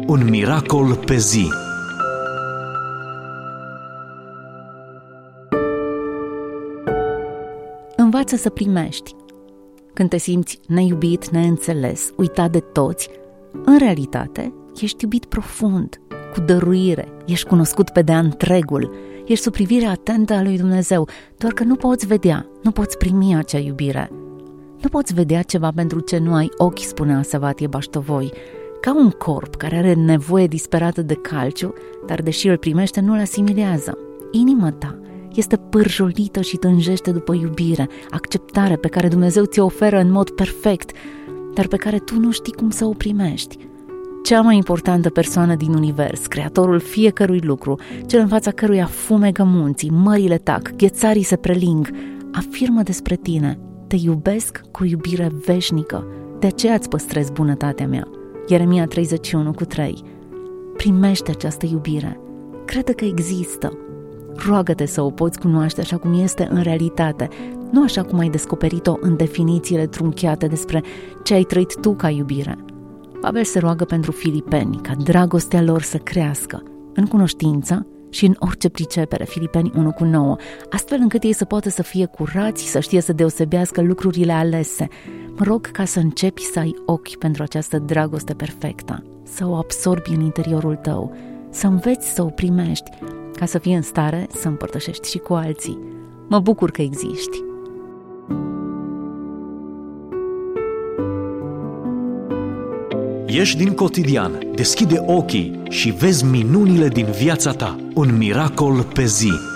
Un miracol pe zi. Învață să primești. Când te simți neiubit, neînțeles, uitat de toți, în realitate ești iubit profund, cu dăruire, ești cunoscut pe de-a întregul, ești sub privirea atentă a lui Dumnezeu, doar că nu poți vedea, nu poți primi acea iubire. Nu poți vedea ceva pentru ce nu ai ochi, spunea Savatie Baștovoi, ca un corp care are nevoie disperată de calciu, dar deși îl primește, nu-l asimilează. Inima ta este pârjolită și tânjește după iubire, acceptare pe care Dumnezeu ți-o oferă în mod perfect, dar pe care tu nu știi cum să o primești. Cea mai importantă persoană din univers, creatorul fiecărui lucru, cel în fața căruia fumegă munții, mările tac, ghețarii se preling, afirmă despre tine: te iubesc cu iubire veșnică, de aceea îți păstrez bunătatea mea. Ieremia 31:3. Primește această iubire, crede că există. Roagă-te să o poți cunoaște așa cum este în realitate, nu așa cum ai descoperit-o în definițiile trunchiate despre ce ai trăit tu ca iubire. Pavel se roagă pentru filipeni, ca dragostea lor să crească, în cunoștință și în orice pricepere, Filipeni 1:9, astfel încât ei să poată să fie curați, să știe să deosebească lucrurile alese. Mă rog ca să începi să ai ochi pentru această dragoste perfectă, să o absorbi în interiorul tău, să înveți să o primești, ca să fii în stare să împărtășești și cu alții. Mă bucur că existi. Ieși din cotidian, deschide ochii și vezi minunile din viața ta. Un miracol pe zi.